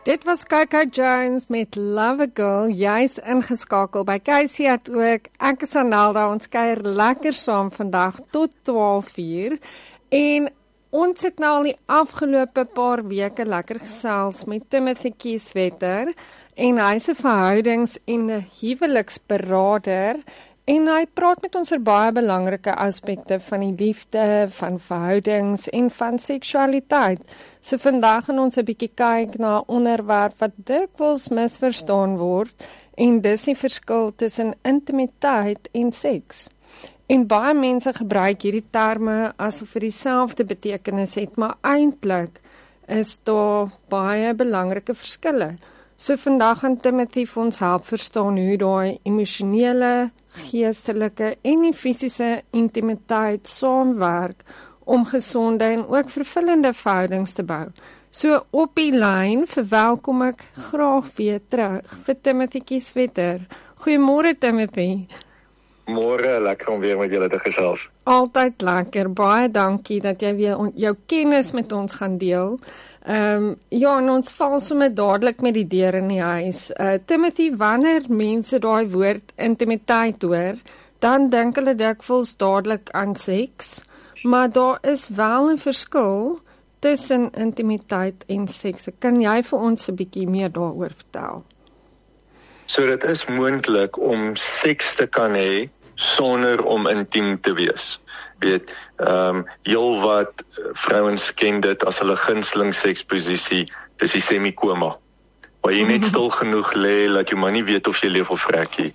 Dit was Coco Jones met Love a Girl, juis ingeskakel by KCAT ook. Ek is Anelda, ons kuier lekker saam vandag tot 12:00 en ons het nou al die afgelope paar weke lekker gesels met Timothy Kieswetter en hy is 'n verhoudings- en 'n huweliksberader en hy praat met oor baie belangrike aspekte van die liefde, van verhoudings en van seksualiteit. So vandag gaan ons 'n bietjie kyk na 'n onderwerp wat dikwels misverstaan word en dis die verskil tussen intimiteit en seks. En baie mense gebruik hierdie terme asof dit dieselfde betekenis het, maar eintlik is daar baie belangrike verskille. So vandag gaan Timothy vir ons help verstaan hoe daai emosionele, geestelike en die fisiese intimiteit saamwerk om gesonde en ook vervullende verhoudings te bou. So op die lyn verwelkom ek graag weer terug vir Timothy Kieswetter. Goeiemôre Timothy. Môre, lekker om weer met julle te gesels. Altyd lekker, baie dankie dat jy weer jou kennis met ons gaan deel. Ja, en ons val sommer dadelik met die deur in die huis. Timothy, wanneer mense daai woord intimiteit hoor, dan dink hulle dikwels dadelik aan seks, maar daar is wel 'n verskil tussen intimiteit en seks. Kan jy vir ons 'n bietjie meer daaroor vertel? So dit is moontlik om seks te kan hê sonder om intiem te wees. Weet, heel wat vrouens ken dit as hulle gunsteling seksposisie, dis die semikoma. Waar jy net stil genoeg lê dat jy maar nie weet of jy leef of vrek nie.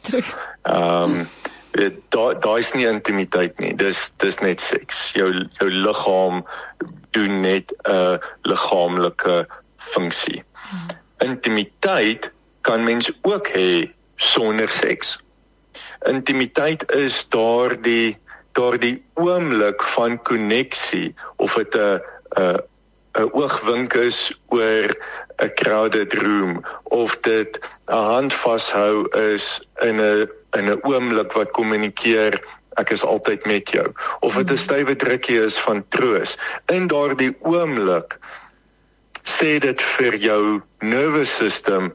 Daar is nie intimiteit nie, dis net seks. Jou liggaam doen net 'n liggaamlike funksie. Intimiteit kan mens ook hê sonder seks. Intimiteit is daardie oomblik van koneksie, of dit 'n oogwink is oor 'n crowded room, of dit 'n hand vashou is in 'n oomblik wat kommunikeer, ek is altyd met jou, of dit 'n stywe drukkie is van troos. In daardie oomblik sê dit vir jou nervous system,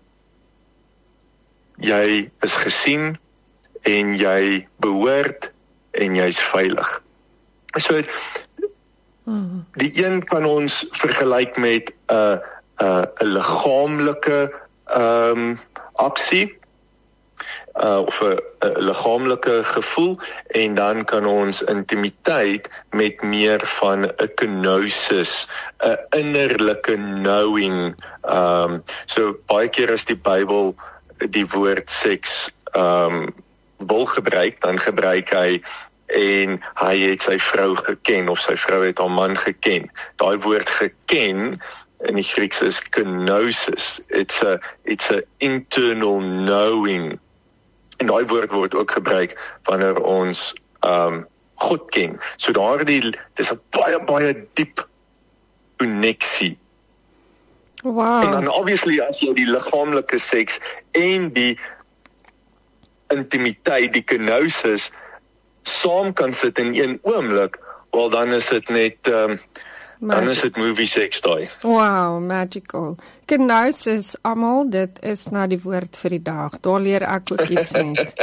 jy is gesien en jy behoort en jy's veilig. So die een kan ons vergelyk met 'n liggaamlike aksie of 'n liggaamlike gevoel, en dan kan ons intimiteit met meer van 'n kenosis, 'n innerlike knowing. So baie keer as die Bybel die woord seks wil gebruik, dan gebruik hy en hy het sy vrou geken of sy vrou het haar man geken. Daai woord geken in die Grieks is kenosis. It's a internal knowing. En daai woord word ook gebruik wanneer ons God ken. So dis 'n baie diep koneksie. Wow. En dan obviously as jy die liggaamlike seks en die intimiteit, die kenosis, saam kan sit in een oomblik, wel dan is dit net dan is dit movie seks daai. Wow, magical. Kenosis, almal, dit is nou die woord vir die dag. Daar leer ek ook iets net.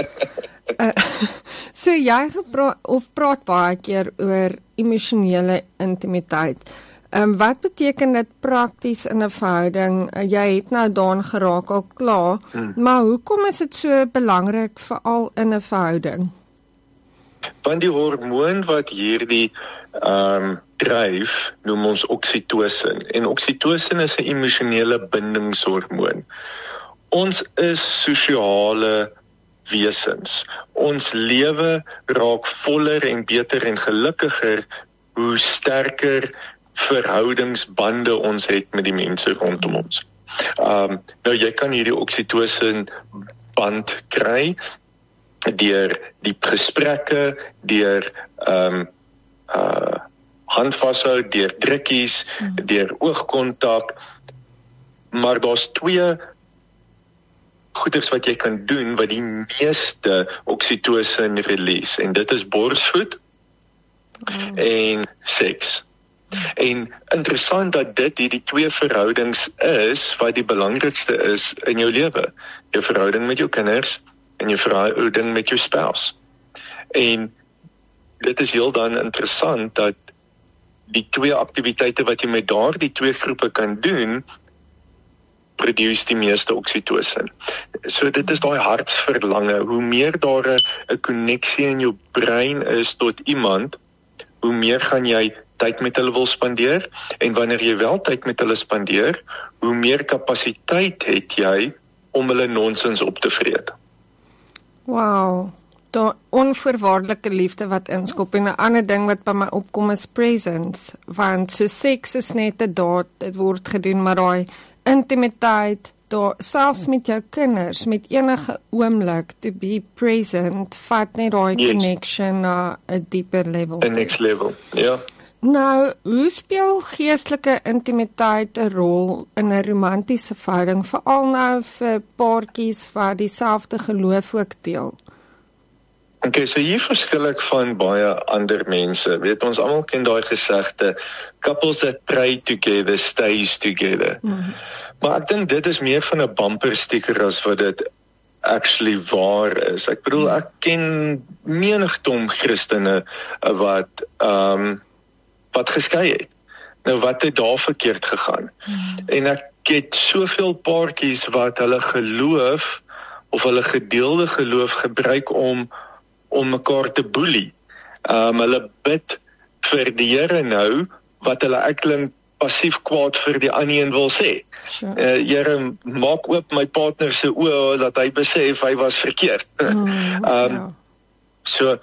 So jy praat baie keer oor emosionele intimiteit. Wat beteken dit prakties in 'n verhouding? Jy het nou daaraan geraak al klaar, maar hoekom is dit so belangrik veral in 'n verhouding? Want die hormoon wat hierdie dryf, noem ons oksitosin. En oksitosin is 'n emosionele bindingshormoon. Ons is sosiale wesens. Ons lewe raak voller en beter en gelukkiger hoe sterker verhoudingsbande ons het met die mense rondom ons. Nou jy kan hierdie oksitosin band kry deur diep gesprekke, deur handvashou, deur drukkies, deur oogkontak, maar daar's 2 goeders wat jy kan doen wat die meeste oksitosin release, en dit is borsvoed en seks. En interessant dat dit hierdie twee verhoudings is wat die belangrikste is in jou lewe. Jou verhouding met jou kinders en jou verhouding met jou spouse. En dit is heel dan interessant dat die twee aktiwiteite wat jy met daardie twee groepe kan doen, produce die meeste oksitosin. So dit is daai hartsverlange. Hoe meer daar 'n koneksie in jou brein is tot iemand, hoe meer gaan jy tyd met hulle wil spandeer, en wanneer jy wel tyd met hulle spandeer, hoe meer kapasiteit het jy om hulle nonsens op te vreet. Wow, daai onvoorwaardelike liefde wat inskop, en 'n ander ding wat by my opkom is presence, want so seks is net 'n daad, dit word gedoen, maar daai intimiteit, daar selfs met jou kinders, met enige oomblik, to be present, vat net daai connection na 'n dieper level. 'n next level, ja. Nou, hoe speel geestelike intimiteit 'n rol in 'n romantiese verhouding, veral nou vir paartjies wat dieselfde geloof ook deel? Okay, so hier verskil ek van baie ander mense. Weet, ons almal ken daai gesegde, couples that pray together stays together. Maar ek dink dit is meer van 'n bumper sticker as wat dit actually waar is. Ek bedoel, ek ken menigdom Christene wat geskei het. Nou, wat het daar verkeerd gegaan? En ek het soveel paartjies wat hulle geloof of hulle gedeelde geloof gebruik om mekaar te boelie. Hulle bid vir die Here nou, wat hulle eintlik passief kwaad vir die ander een wil sê. Sure. Here, maak oop my partner se oë dat hy besef hy was verkeerd. So,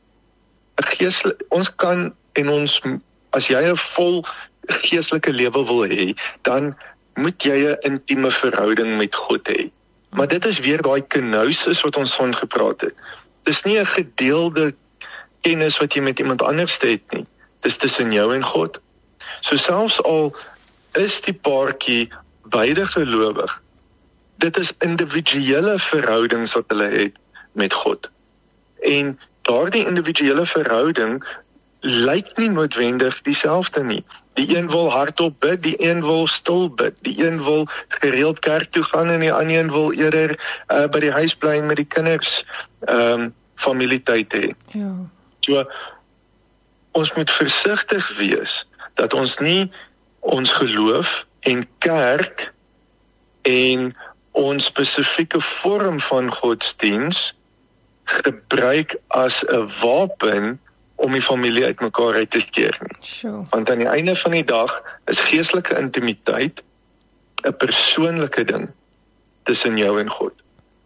ons kan en ons, as jy 'n vol geestelike lewe wil hê, dan moet jy 'n intieme verhouding met God hê. Maar dit is weer daai kenosis wat ons van gepraat het. Dis nie 'n gedeelde kennis wat jy met iemand anders het nie. Dis tussen jou en God. So selfs al is die paartjie beide gelowig, dit is individuele verhoudings wat hulle het met God. En daardie individuele verhouding lyk nie noodwendig dieselfde nie. Die een wil hardop bid, die een wil stil bid, die een wil gereeld kerk toe gaan en die ander een wil eerder by die huis bly en met die kinders familietyd hê. Ja. So, ons moet versigtig wees dat ons nie ons geloof en kerk en ons spesifieke vorm van godsdiens gebruik as 'n wapen om die familie uitmekaar uit te keer nie. Sure. Want aan die einde van die dag is geestelike intimiteit 'n persoonlike ding tussen jou en God.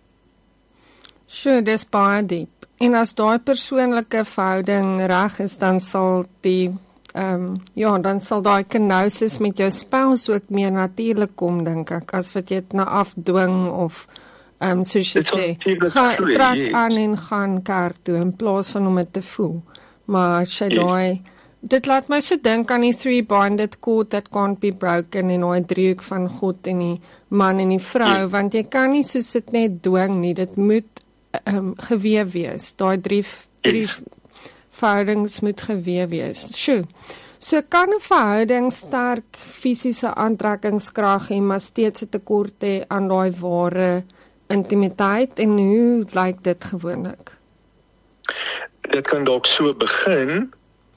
Sure, dis baie diep. En as daai persoonlike verhouding reg is, dan sal dan sal daai kenosis met jou spouse ook meer natuurlik kom, dink ek, as wat jy dit nou afdwing of soos jy sê, trek aan en gaan kerk toe in plaas van om dit te voel. Maar as jy daai, dit laat my so dink aan die three-bonded cord that can't be broken, en daai driehoek van God en die man en die vrou, want jy kan nie soos dit net dwing nie, dit moet gewewe wees. Daai drie verhoudings moet gewewe wees. Sjoe. So kan 'n verhouding sterk fisiese aantrekkingskrag hê, maar steeds 'n tekort hê aan daai ware intimiteit, en hoe lyk dit gewoonlik? Dit kan dalk so begin,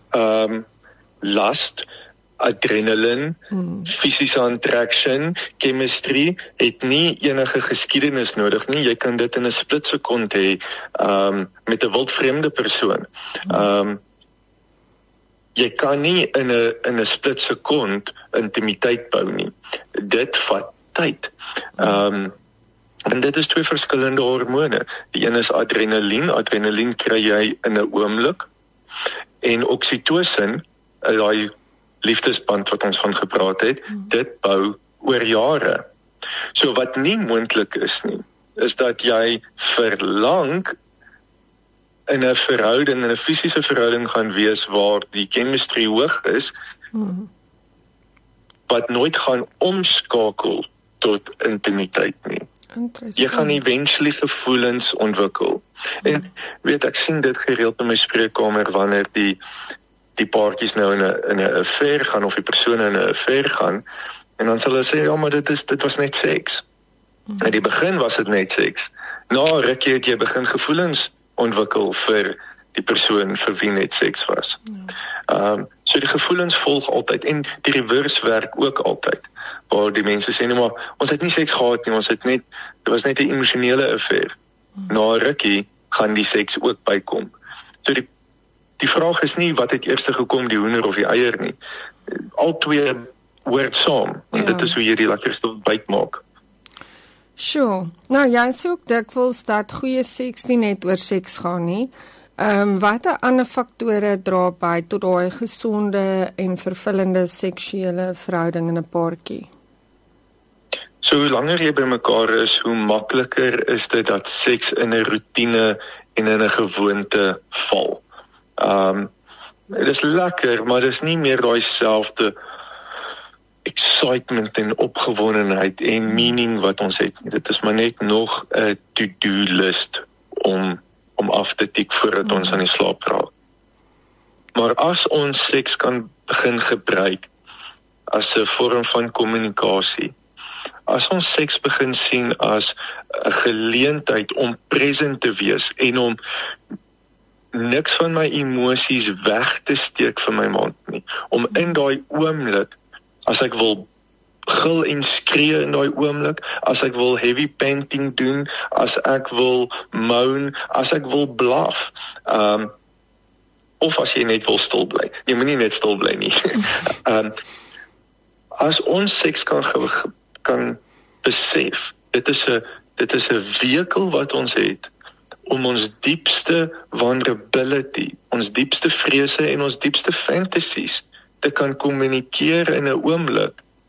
lust, adrenaline, fisiese attraction, chemistry, het nie enige geskiedenis nodig nie. Jy kan dit in 'n splitsekond hê met 'n wildvreemde persoon. Jy kan nie in 'n splitsekond intimiteit bou nie. Dit vat tyd. En dit is twee verskillende hormone. Die een is adrenalien. Adrenalien kry jy in 'n oomblik. En oksitosin, daai liefdesband wat ons van gepraat het, dit bou oor jare. So wat nie moontlik is nie, is dat jy verlang in 'n verhouding, in 'n fisiese verhouding gaan wees waar die chemistry hoog is, wat nooit gaan omskakel tot intimiteit nie. Jy gaan eventually gevoelens ontwikkel. En weet, ek sien dit gereeld in my spreekkamer wanneer die die paartjies nou in 'n affair gaan of die persone in 'n affair gaan, en dan sal hulle sê, ja, maar dit was net seks. In die begin was dit net seks. Na rukkie het jy begin gevoelens ontwikkel vir die persoon vir wie net seks was. So die gevoelens volg altyd, en die reverse werk ook altyd, waar die mense sê, nee, maar ons het nie seks gehad nie, dit was net 'n emosionele affair. Na rukkie gaan die seks ook bykom. So die vraag is nie wat het eers gekom, die hoender of die eier nie. Al twee hoort saam, en dit is hoe jy die lekkerste ontbyt maak. Sure. Nou, jy sê ook dikwels dat goeie seks nie net oor seks gaan nie. Watter ander faktore dra by tot daai gesonde en vervullende seksuele verhouding in 'n paartjie? So hoe langer jy by mekaar is, hoe makliker is dit dat seks in 'n roetine en in 'n gewoonte val. Dit is lekker, maar dit is nie meer daai selfde excitement en opgewondenheid en meaning wat ons het. Dit is maar net nog 'n to-do list om af te tik voordat ons aan die slaap raak. Maar as ons seks kan begin gebruik as 'n vorm van kommunikasie, as ons seks begin sien as 'n geleentheid om present te wees en om niks van my emosies weg te steek vir my maat nie, om in daai oomblik, as ek wil gil en skree in daai oomblik, as ek wil heavy panting doen, as ek wil moan, as ek wil blaf, of as jy net wil stil bly. Jy moet nie net stil bly nie. As ons seks kan besef, dit is 'n vehikel wat ons het om ons diepste vulnerability, ons diepste vrese en ons diepste fantasies te kan kommunikeer in 'n oomblik,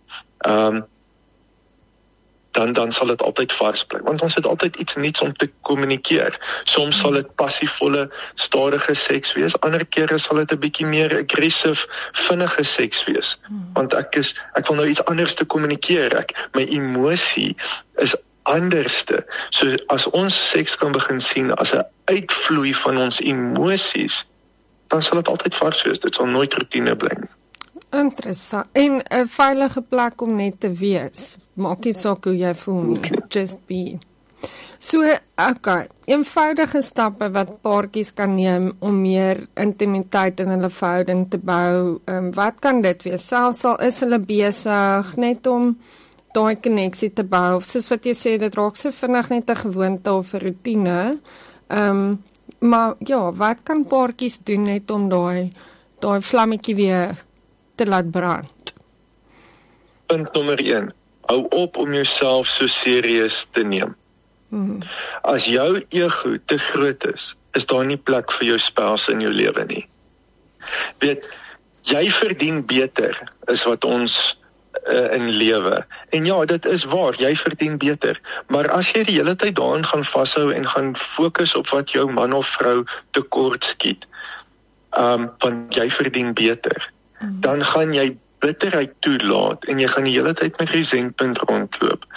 dan sal dit altyd vars bly, want ons het altyd iets nuuts om te kommunikeer. Soms sal dit passievolle, stadige seks wees, ander kere sal dit 'n bietjie meer aggressive, vinnige seks wees, want ek wil nou iets anders te kommunikeer, my emosie is anderste. So as ons seks kan begin sien as 'n uitvloei van ons emosies, dan sal dit altyd vars wees, dit sal nooit routine bly nie. Interessant. En 'n veilige plek om net te wees. Maak nie saak hoe jy voel nie. Just be. So, okay. Eenvoudige stappe wat paartjies kan neem om meer intimiteit in hulle verhouding te bou. Wat kan dit wees? Selfs al is hulle besig net om daai koneksie te bou. Soos wat jy sê, dit raak so vinnig net 'n gewoonte of 'n roetine. Maar ja, wat kan paartjies doen net om daai vlammetjie weer te laat brand? Punt nommer 1. Hou op om jouself so serieus te neem. As jou ego te groot is daar nie plek vir jou spouse in jou lewe nie. Weet, jy verdien beter, is wat ons in lewe. En ja, dit is waar, jy verdien beter. Maar as jy die hele tyd daarin gaan vashou en gaan fokus op wat jou man of vrou tekort skiet, want jy verdien beter, dan gaan jy bitterheid toelaat en jy gaan die hele tyd met resentment rondloop.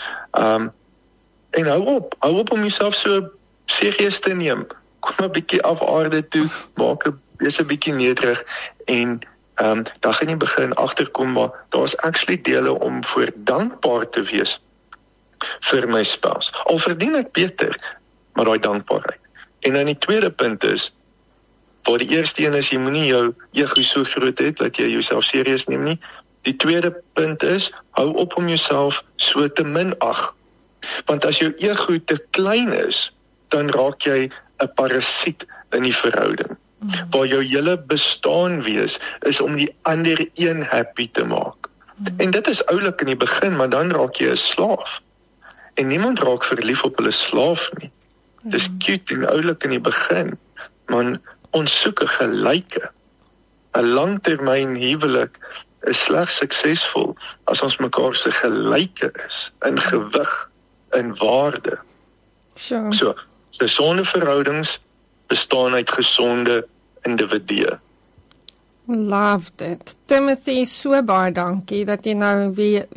En hou op om jouself so serieus te neem. Kom 'n bietjie af aarde toe, wees 'n bietjie nederig en dan gaan jy begin agterkom, maar daar's actually dele om voor dankbaar te wees vir my spouse. Al verdien ek beter, maar daai dankbaarheid. En dan die tweede punt is, waar die eerste een is, jy moenie jou ego so groot het, dat jy jouself serieus neem nie. Die tweede punt is, hou op om jouself so te minag. Want as jou ego te klein is, dan raak jy 'n parasiet in die verhouding. Waar jou hele bestaan wees, is om die ander een happy te maak. En dit is oulik in die begin, maar dan raak jy 'n slaaf. En niemand raak verlief op hulle slaaf nie. Dis cute en oulik in die begin, maar ons soek 'n gelyke. 'n Langtermyn huwelik is slegs suksesvol as ons mekaar se gelyke is, in gewig, in waarde. Sure. So, gesonde verhoudings bestaan uit gesonde individue. Loved it. Timothy, so baie dankie dat jy nou weer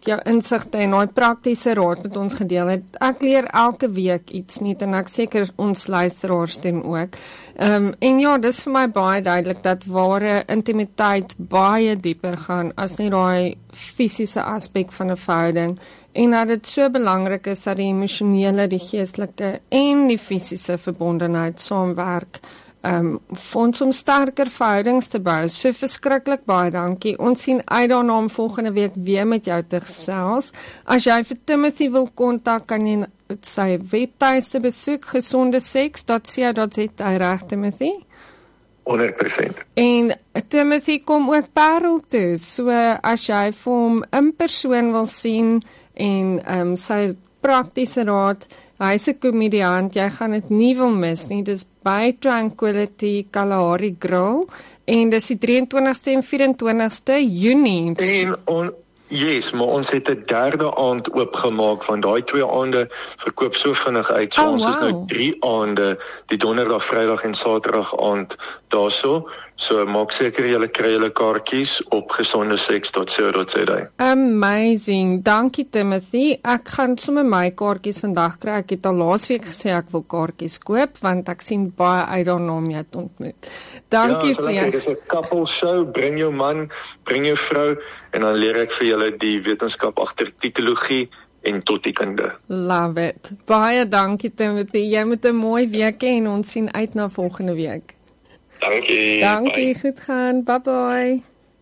jou insigte en daai praktiese raad met ons gedeel het. Ek leer elke week iets nuut en ek seker ons luisteraars doen ook. En ja, dis vir my baie duidelik dat ware intimiteit baie dieper gaan as net daai fisiese aspek van 'n verhouding en dat dit so belangrik is dat die emosionele, die geestelike en die fisiese verbondenheid saamwerk vir ons om sterker verhoudings te bou. So verskriklik baie dankie. Ons sien uit daarna om volgende week weer met jou te gesels. As jy vir Timothy wil kontak, kan jy sy webtuiste besoek, gesondeseks.co.za, reg Timothy? 100%. En Timothy kom ook Parel toe, so as jy vir hom in persoon wil sien en sy praktiese raad, hy's 'n komediant, jy gaan dit nie wil mis nie. Dis by Tranquility Kalahari Grill en dis die 23ste en 24ste Junie. Yes, maar ons het 'n derde aand oopgemaak van daai 2 aande verkoop so vinnig uit. So ons is nou 3 aande, die donderdag, vrydag en saterdag aand daarso. So maak seker julle kry julle kaartjies op gesondeseks.co.za. Amazing. Dankie Timothy. Ek gaan sommer my kaartjies vandag kry. Ek het al laasweek gesê ek wil kaartjies koop want ek sien baie uit daarna om jou te ontmoet. Dankie vir jou. Dit is 'n couple show. Bring jou man, bring jou vrou en dan leer ek vir julle die wetenskap agter titologie en tot die kinde. Love it. Baie dankie Timothy. Jy moet 'n mooi week hê en ons sien uit na volgende week. Dankie. Dankie, goed gaan. Bye bye.